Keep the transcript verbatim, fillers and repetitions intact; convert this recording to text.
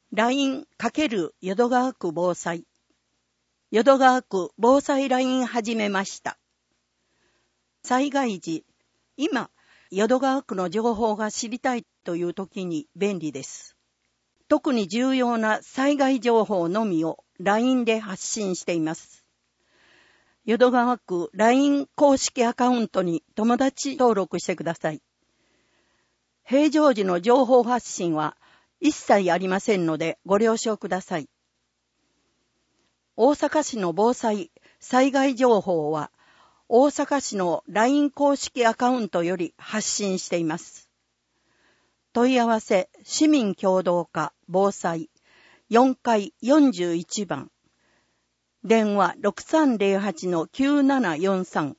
ライン× 淀川区防災。淀川区防災 ライン 始めました。災害時、今、淀川区の情報が知りたいという時に便利です。特に重要な災害情報のみを ライン で発信しています。淀川区 ライン 公式アカウントに友達登録してください。平常時の情報発信は一切ありませんのでご了承ください。大阪市の防災・災害情報は大阪市の ライン 公式アカウントより発信しています。問い合わせ市民協同課防災よんかいよんじゅういちばん。電話 ろくさんぜろはちのきゅうななよんさん